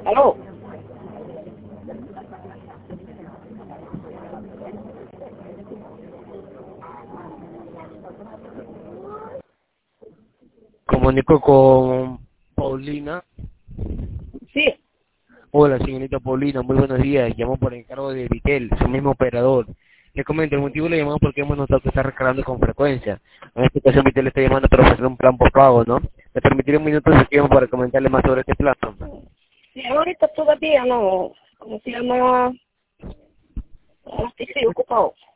Aló. Comunico con Paulina. Sí. Hola, señorita Paulina, muy buenos días. Llamo por encargo de Vitel, su mismo operador. Le comento, el motivo le llamamos porque hemos notado que está recargando con frecuencia. En este caso, Vitel le está llamando para ofrecer un plan por pago, ¿no? ¿Me permitiré un minuto de tiempo para comentarle más sobre este plan? Sí, ahorita todavía no, ¿cómo se llama? No estoy ocupado.